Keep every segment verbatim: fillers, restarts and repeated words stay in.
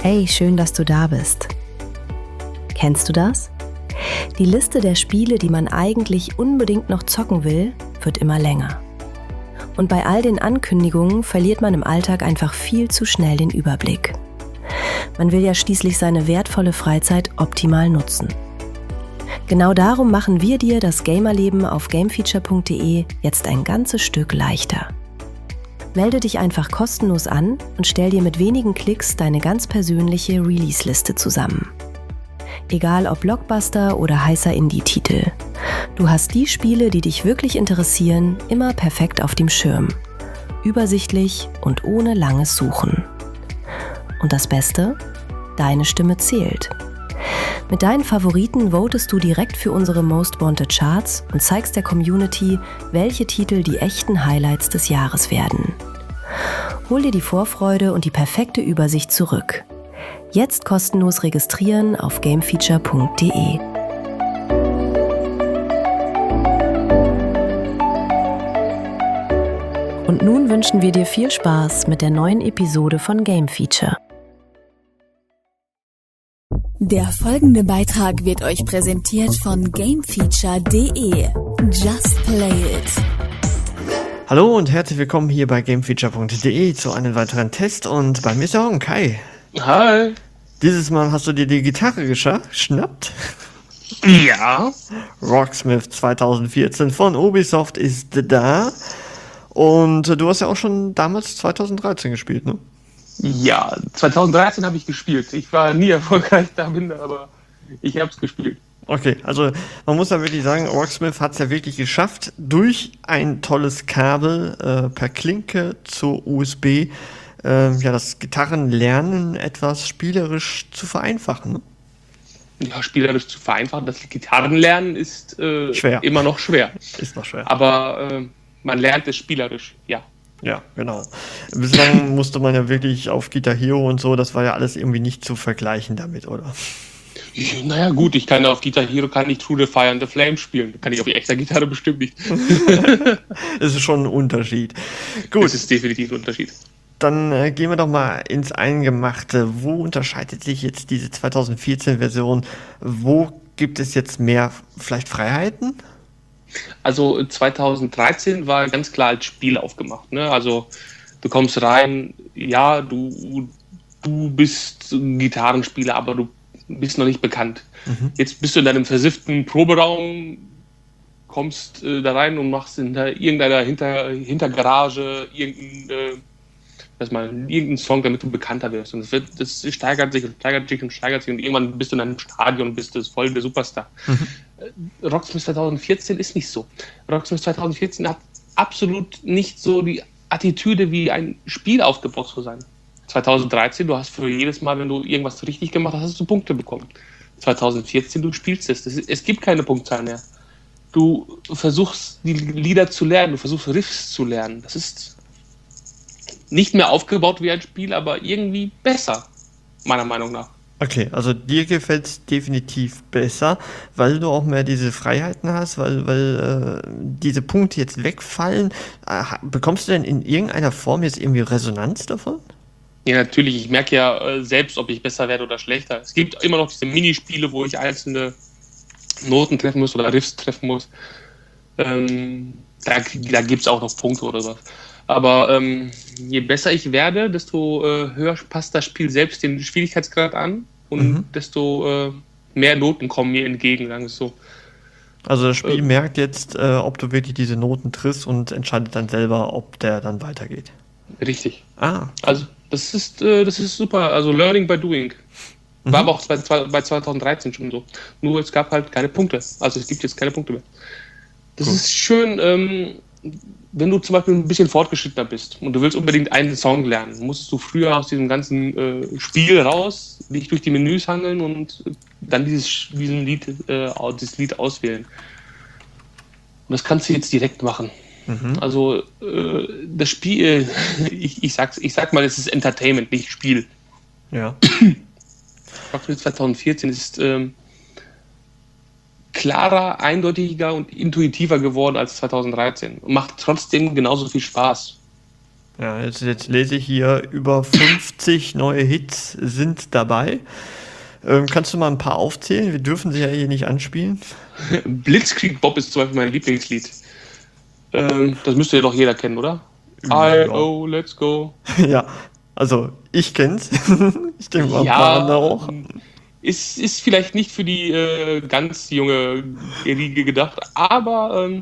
Hey, schön, dass du da bist. Kennst du das? Die Liste der Spiele, die man eigentlich unbedingt noch zocken will, wird immer länger. Und bei all den Ankündigungen verliert man im Alltag einfach viel zu schnell den Überblick. Man will ja schließlich seine wertvolle Freizeit optimal nutzen. Genau darum machen wir dir das Gamerleben auf gamefeature punkt de jetzt ein ganzes Stück leichter. Melde dich einfach kostenlos an und stell dir mit wenigen Klicks deine ganz persönliche Release-Liste zusammen. Egal ob Blockbuster oder heißer Indie-Titel. Du hast die Spiele, die dich wirklich interessieren, immer perfekt auf dem Schirm. Übersichtlich und ohne langes Suchen. Und das Beste? Deine Stimme zählt. Mit deinen Favoriten votest du direkt für unsere Most Wanted Charts und zeigst der Community, welche Titel die echten Highlights des Jahres werden. Hol dir die Vorfreude und die perfekte Übersicht zurück. Jetzt kostenlos registrieren auf gamefeature punkt de. Und nun wünschen wir dir viel Spaß mit der neuen Episode von Game Feature. Der folgende Beitrag wird euch präsentiert von gamefeature punkt de. Just play it. Hallo und herzlich willkommen hier bei gamefeature punkt de zu einem weiteren Test und bei mir ist auch ein Kai. Hi. Dieses Mal hast du dir die Gitarre gescha- geschnappt. Ja. Rocksmith zwanzig vierzehn von Ubisoft ist da. Und du hast ja auch schon damals zwanzig dreizehn gespielt, ne? Ja, zwanzig dreizehn habe ich gespielt. Ich war nie erfolgreich damit, aber ich habe es gespielt. Okay, also man muss ja wirklich sagen, Rocksmith hat es ja wirklich geschafft, durch ein tolles Kabel äh, per Klinke zur U S B äh, ja, das Gitarrenlernen etwas spielerisch zu vereinfachen. Ne? Ja, spielerisch zu vereinfachen. Das Gitarrenlernen ist äh, schwer. immer noch schwer. Ist noch schwer. Aber äh, man lernt es spielerisch, ja. Ja, genau. Bislang musste man ja wirklich auf Guitar Hero und so, das war ja alles irgendwie nicht zu vergleichen damit, oder? Naja gut, ich kann auf Guitar Hero kann ich Through the Fire and the Flame spielen. Kann ich auf echter Gitarre bestimmt nicht. Das ist schon ein Unterschied. Gut. Das ist definitiv ein Unterschied. Dann äh, gehen wir doch mal ins Eingemachte. Wo unterscheidet sich jetzt diese zwanzig vierzehn Version? Wo gibt es jetzt mehr vielleicht Freiheiten? Also zwanzig dreizehn war ganz klar als Spiel aufgemacht. Ne? Also du kommst rein, ja, du, du bist ein Gitarrenspieler, aber du bist noch nicht bekannt. Mhm. Jetzt bist du in deinem versifften Proberaum, kommst äh, da rein und machst in der, irgendeiner Hinter, Hintergarage irgendeinen äh, dass man irgendeinen Song, damit du bekannter wirst. Und das, wird, das steigert sich und steigert sich und steigert sich und irgendwann bist du in einem Stadion und bist das voll der Superstar. Mhm. Rocksmith zwanzig vierzehn ist nicht so. Rocksmith zwanzig vierzehn hat absolut nicht so die Attitüde, wie ein Spiel aufgebaut zu sein. zwanzig dreizehn, du hast für jedes Mal, wenn du irgendwas richtig gemacht hast, hast du Punkte bekommen. zwanzig vierzehn, du spielst es. Es, es gibt keine Punktzahl mehr. Du versuchst, die Lieder zu lernen, du versuchst Riffs zu lernen. Das ist nicht mehr aufgebaut wie ein Spiel, aber irgendwie besser, meiner Meinung nach. Okay, also dir gefällt es definitiv besser, weil du auch mehr diese Freiheiten hast, weil, weil äh, diese Punkte jetzt wegfallen. Äh, bekommst du denn in irgendeiner Form jetzt irgendwie Resonanz davon? Ja, natürlich. Ich merke ja äh, selbst, ob ich besser werde oder schlechter. Es gibt immer noch diese Minispiele, wo ich einzelne Noten treffen muss oder Riffs treffen muss. Ähm, da da gibt es auch noch Punkte oder was. Aber ähm, je besser ich werde, desto äh, höher passt das Spiel selbst den Schwierigkeitsgrad an und mhm. desto äh, mehr Noten kommen mir entgegen, sagen wir es so. Also das Spiel ähm, merkt jetzt, äh, ob du wirklich diese Noten triffst und entscheidet dann selber, ob der dann weitergeht. Richtig. Ah. Also das ist, äh, das ist super. Also Learning by Doing. War mhm. aber auch bei, bei zwanzig dreizehn schon so. Nur es gab halt keine Punkte. Also es gibt jetzt keine Punkte mehr. Das cool. ist schön, ähm, wenn du zum Beispiel ein bisschen fortgeschrittener bist und du willst unbedingt einen Song lernen, musst du früher aus diesem ganzen äh, Spiel raus, dich durch die Menüs hangeln und dann dieses, diesen Lied, äh, dieses Lied auswählen. Und das kannst du jetzt direkt machen. Mhm. Also äh, das Spiel, ich, ich, sag's, ich sag mal, es ist Entertainment, nicht Spiel. Ja. Rocksmith zwanzig vierzehn ist ähm, klarer, eindeutiger und intuitiver geworden als zwanzig dreizehn und macht trotzdem genauso viel Spaß. Ja, jetzt, jetzt lese ich hier, über fünfzig neue Hits sind dabei. Ähm, kannst du mal ein paar aufzählen? Wir dürfen sie ja hier nicht anspielen. Blitzkrieg Bob ist zum Beispiel mein Lieblingslied. Ähm, das müsste ja doch jeder kennen, oder? Ja. I O, let's go. Ja, also ich kenn's. Ich denke mal, ein Ja, paar andere auch. Ist, ist vielleicht nicht für die äh, ganz junge Riege gedacht, aber ähm,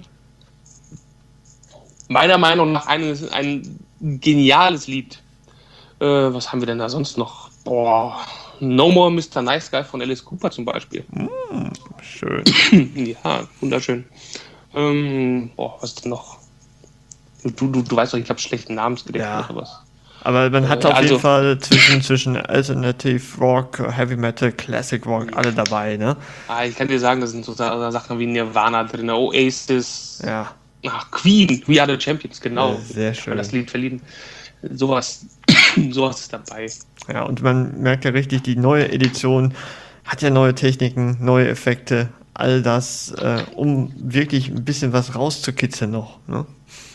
meiner Meinung nach ein, ein geniales Lied. Äh, was haben wir denn da sonst noch? Boah, No More Mister Nice Guy von Alice Cooper zum Beispiel. Mm, schön. Ja, wunderschön. Ähm, boah, was denn noch? Du, du, du weißt doch, ich habe schlechten Namensgedächtnis Ja. oder was. Aber man hat Äh, auf also- jeden Fall zwischen, zwischen Alternative Rock, Heavy Metal, Classic Rock alle dabei, ne? Ah, ich kann dir sagen, da sind so Sa- Sachen wie Nirvana drin, Oasis, Ja, ach, Queen, We Are the Champions, genau. Ja, sehr Ich hab schön. Das Lied verliehen. Sowas, sowas ist dabei. ja, und man merkt ja richtig, die neue Edition hat ja neue Techniken, neue Effekte, all das, äh, um wirklich ein bisschen was rauszukitzeln noch, ne?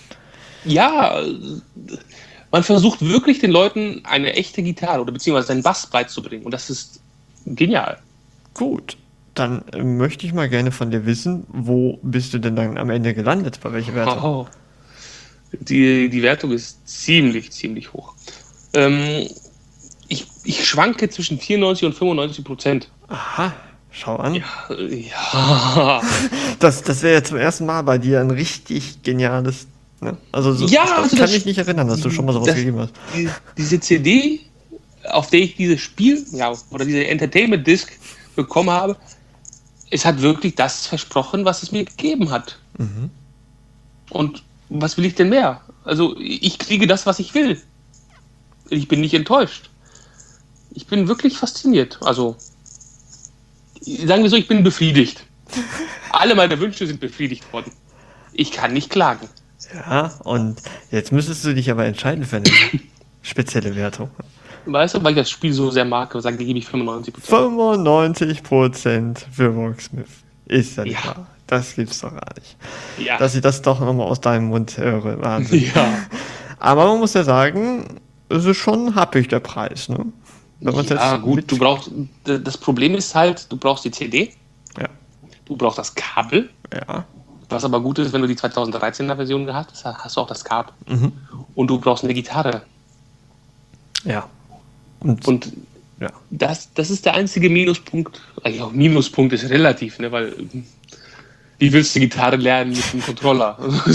Ja, äh, man versucht wirklich den Leuten eine echte Gitarre oder beziehungsweise einen Bass beizubringen und das ist genial. Gut, dann äh, möchte ich mal gerne von dir wissen, wo bist du denn dann am Ende gelandet, bei welcher Wertung? Oh. Die, die Wertung ist ziemlich, ziemlich hoch. Ähm, ich, ich schwanke zwischen vierundneunzig und fünfundneunzig Prozent. Aha, schau an. Ja, äh, ja. Das, das wäre ja zum ersten Mal bei dir ein richtig geniales, ne? Also, so, Ja, das also kann das- ich nicht erinnern, dass du schon mal sowas das- gegeben hast. Die, diese C D, auf der ich dieses Spiel, ja, oder diese Entertainment Disc bekommen habe, es hat wirklich das versprochen, was es mir gegeben hat. Mhm. Und was will ich denn mehr? Also, ich kriege das, was ich will. Ich bin nicht enttäuscht. Ich bin wirklich fasziniert. Also, sagen wir so, ich bin befriedigt. Alle meine Wünsche sind befriedigt worden. Ich kann nicht klagen. Ja, und jetzt müsstest du dich aber entscheiden für eine spezielle Wertung. Weißt du, weil ich das Spiel so sehr mag, sage ich, gebe ich fünfundneunzig Prozent. fünfundneunzig Prozent für Rocksmith. Ist ja nicht Ja. wahr. Das gibt's doch gar nicht. Ja. Dass ich das doch nochmal aus deinem Mund höre. Wahnsinn. ja. Aber man muss ja sagen, es ist schon happig der Preis, ne? Wenn man's Ja, jetzt gut, mit- du brauchst, das Problem ist halt, du brauchst die C D, Ja, du brauchst das Kabel, ja. was aber gut ist, wenn du die zweitausenddreizehner Version gehabt hast, hast du auch das Kabel. Mhm. Und du brauchst eine Gitarre. Ja. Und, Und ja. das, das ist der einzige Minuspunkt. Eigentlich auch Minuspunkt ist relativ, ne, weil wie willst du Gitarre lernen mit einem Controller?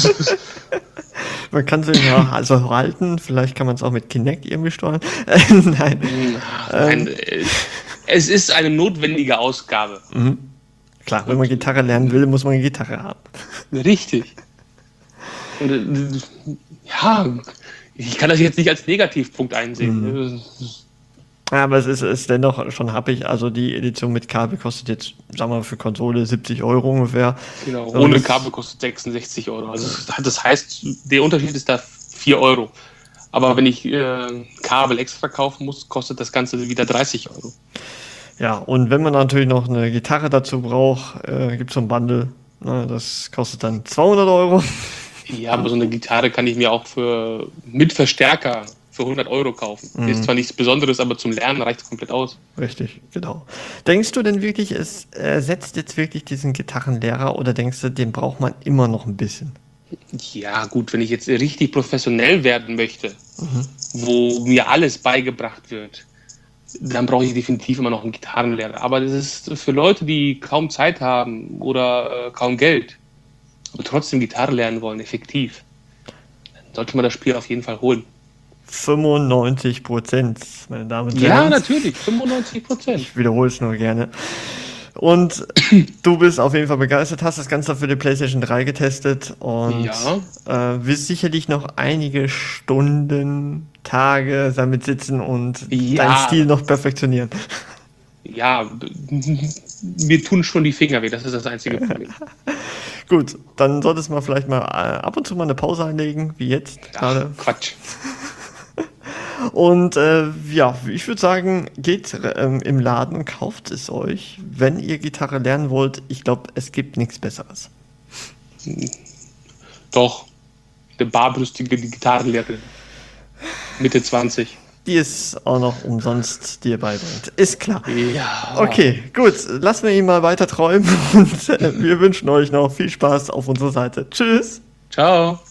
Man kann sie ja also halten, vielleicht kann man es auch mit Kinect irgendwie steuern. Nein. Nein, äh, es ist eine notwendige Ausgabe. Mhm. Klar, wenn man Gitarre lernen will, muss man eine Gitarre haben. Richtig. Und, äh, ja, ich kann das jetzt nicht als Negativpunkt einsehen. Ja, aber es ist, ist dennoch schon happig. Also die Edition mit Kabel kostet jetzt, sagen wir mal, für Konsole siebzig Euro ungefähr. Genau, Und ohne das- Kabel kostet sechsundsechzig Euro. Also das heißt, der Unterschied ist da vier Euro. Aber wenn ich äh, Kabel extra kaufen muss, kostet das Ganze wieder dreißig Euro. Ja, und wenn man natürlich noch eine Gitarre dazu braucht, äh, gibt es so ein Bundle. Ne, das kostet dann zweihundert Euro. Ja, aber so eine Gitarre kann ich mir auch für mit Verstärker für hundert Euro kaufen. Mhm. Ist zwar nichts Besonderes, aber zum Lernen reicht es komplett aus. Richtig, genau. Denkst du denn wirklich, es ersetzt jetzt wirklich diesen Gitarrenlehrer oder denkst du, den braucht man immer noch ein bisschen? Ja, gut, wenn ich jetzt richtig professionell werden möchte, wo mir alles beigebracht wird, dann brauche ich definitiv immer noch einen Gitarrenlehrer. Aber das ist für Leute, die kaum Zeit haben oder äh, kaum Geld, aber trotzdem Gitarre lernen wollen, effektiv, dann sollte man das Spiel auf jeden Fall holen. fünfundneunzig Prozent, meine Damen und Ja, Herren. natürlich, fünfundneunzig Prozent. Ich wiederhole es nur gerne. Und du bist auf jeden Fall begeistert, hast das Ganze für die PlayStation drei getestet und Ja. äh, wirst sicherlich noch einige Stunden, Tage damit sitzen und Ja. deinen Stil noch perfektionieren. Ja, mir tun schon die Finger weh, das ist das einzige Problem. Gut, dann solltest du mal vielleicht mal äh, ab und zu mal eine Pause einlegen, wie jetzt Ach, gerade. Quatsch. Und äh, ja, ich würde sagen, geht ähm, im Laden und kauft es euch, wenn ihr Gitarre lernen wollt. Ich glaube, es gibt nichts Besseres. Doch, eine barbrüstige Gitarrenlehrerin. Mitte zwanzig. Die es auch noch umsonst dir beibringt. Ist klar. Ja. Okay, gut. Lassen wir ihn mal weiter träumen und äh, wir wünschen euch noch viel Spaß auf unserer Seite. Tschüss. Ciao.